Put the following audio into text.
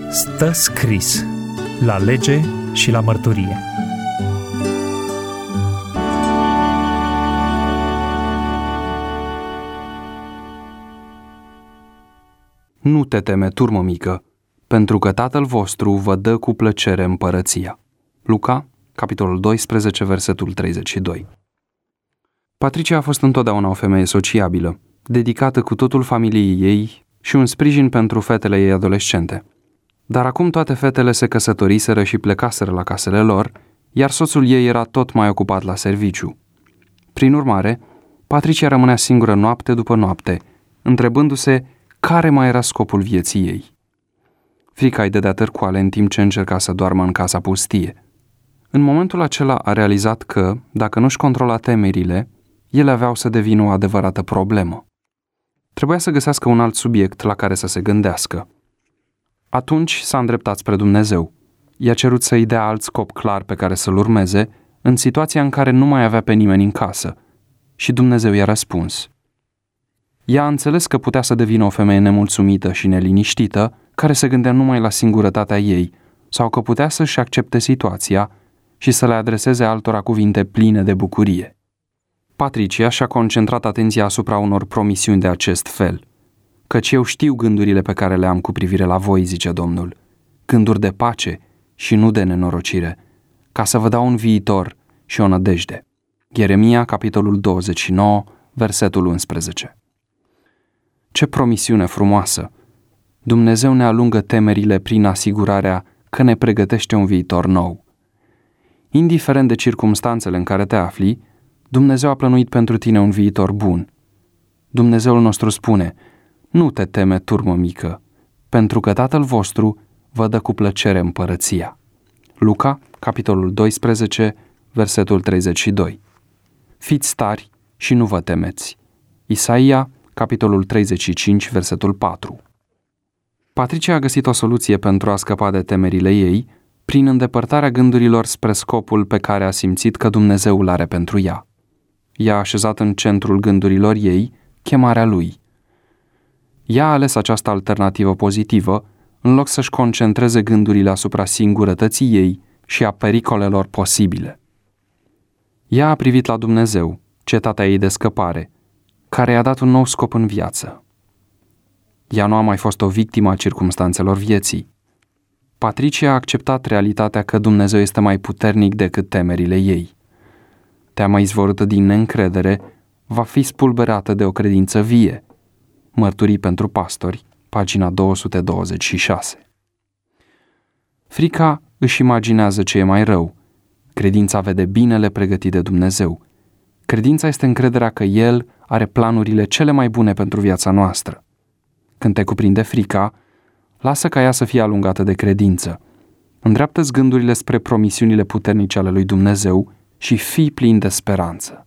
Stă scris la lege și la mărturie. Nu te teme, turmă mică, pentru că Tatăl vostru vă dă cu plăcere împărăția. Luca, capitolul 12, versetul 32. Patricia a fost întotdeauna o femeie sociabilă, dedicată cu totul familiei ei și un sprijin pentru fetele ei adolescente. Dar acum toate fetele se căsătoriseră și plecaseră la casele lor, iar soțul ei era tot mai ocupat la serviciu. Prin urmare, Patricia rămânea singură noapte după noapte, întrebându-se care mai era scopul vieții ei. Frica îi dădea târcoale în timp ce încerca să doarmă în casa pustie. În momentul acela a realizat că, dacă nu-și controla temerile, ele aveau să devină o adevărată problemă. Trebuia să găsească un alt subiect la care să se gândească. Atunci s-a îndreptat spre Dumnezeu. I-a cerut să-i dea alt scop clar pe care să-l urmeze, în situația în care nu mai avea pe nimeni în casă. Și Dumnezeu i-a răspuns. Ea a înțeles că putea să devină o femeie nemulțumită și neliniștită, care se gândea numai la singurătatea ei, sau că putea să-și accepte situația și să le adreseze altora cuvinte pline de bucurie. Patricia și-a concentrat atenția asupra unor promisiuni de acest fel. Căci eu știu gândurile pe care le am cu privire la voi, zice Domnul, gânduri de pace și nu de nenorocire, ca să vă dau un viitor și o nădejde. Ieremia, capitolul 29, versetul 11. Ce promisiune frumoasă! Dumnezeu ne alungă temerile prin asigurarea că ne pregătește un viitor nou. Indiferent de circumstanțele în care te afli, Dumnezeu a plănuit pentru tine un viitor bun. Dumnezeul nostru spune, nu te teme, turmă mică, pentru că Tatăl vostru vă dă cu plăcere împărăția. Luca, capitolul 12, versetul 32. Fiți tari și nu vă temeți. Isaia, capitolul 35, versetul 4. Patricia a găsit o soluție pentru a scăpa de temerile ei, prin îndepărtarea gândurilor spre scopul pe care a simțit că Dumnezeu îl are pentru ea. Ea a așezat în centrul gândurilor ei chemarea lui. Ea a ales această alternativă pozitivă, în loc să-și concentreze gândurile asupra singurătății ei și a pericolelor posibile. Ea a privit la Dumnezeu, cetatea ei de scăpare, care i-a dat un nou scop în viață. Ea nu a mai fost o victimă a circumstanțelor vieții. Patricia a acceptat realitatea că Dumnezeu este mai puternic decât temerile ei. Teama izvorâtă din neîncredere va fi spulberată de o credință vie. Mărturii pentru pastori, pagina 226. Frica își imaginează ce e mai rău. Credința vede binele pregătit de Dumnezeu. Credința este încrederea că El are planurile cele mai bune pentru viața noastră. Când te cuprinde frica, lasă ca ea să fie alungată de credință. Îndreaptă-ți gândurile spre promisiunile puternice ale lui Dumnezeu și fii plin de speranță.